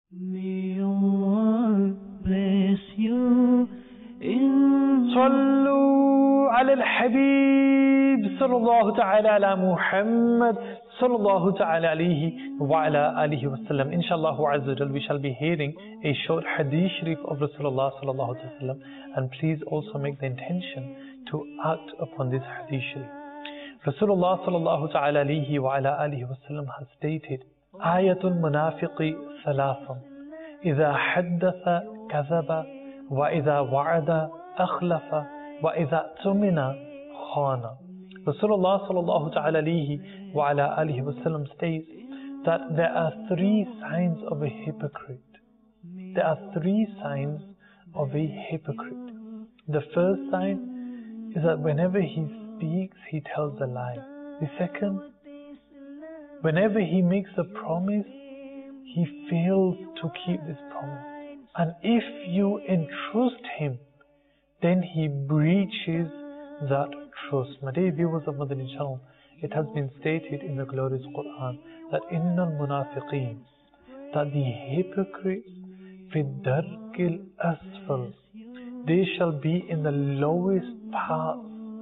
May Allah bless you in صلوا على الحبيب صلى الله تعالى على محمد صلى الله تعالى عليه وعلى آله وسلم. Inshallah Azza wa Jal, we shall be hearing a short hadith sharif of Rasulullah sallallahu alaihi wasallam, and please also make the intention to act upon this hadith sharif. Rasulullah sallallahu ta'ala alayhi wa ala alihi wasallam has stated, Ayatul munafiqi thalathun, idha haddatha kadhaba, wa idha wa'ada akhlafa, wa idha tumina khana. Rasulullah sallallahu ta'ala alayhi wa ala alihi wasallam states that there are three signs of a hypocrite. There are three signs of a hypocrite. The first sign is that whenever he speaks, he tells a lie. The second, whenever he makes a promise, he fails to keep this promise. And if you entrust him, then he breaches that trust. My dear viewers of Madani Channel, it has been stated in the glorious Quran that innal munafiqeen, that the hypocrites fi darkil asfal, they shall be in the lowest part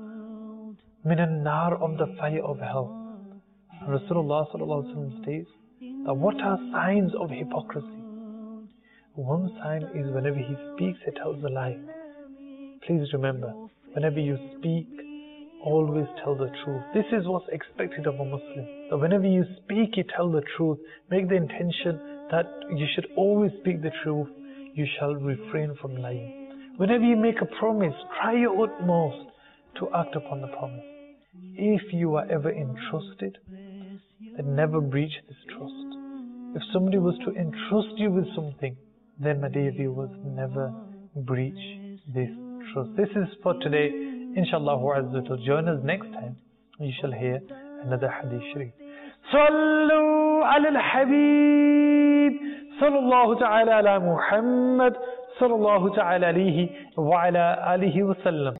min an-nar, of the fire of hell. Rasulullah sallallahu alaihi wasallam states that what are signs of hypocrisy? One sign is whenever he speaks, he tells a lie. Please remember, whenever you speak, always tell the truth. This is what's expected of a Muslim. That whenever you speak, you tell the truth. Make the intention that you should always speak the truth. You shall refrain from lying. Whenever you make a promise, try your utmost to act upon the promise. If you are ever entrusted, then never breach this trust. If somebody was to entrust you with something, then my dear viewers, never breach this trust. This is for today. Inshallah Azza wa Jal, join us next time. You shall hear another hadith sharif. Sallu ala al-habib sallallahu ta'ala ala Muhammad sallallahu ta'ala alayhi wa ala alihi wa sallam.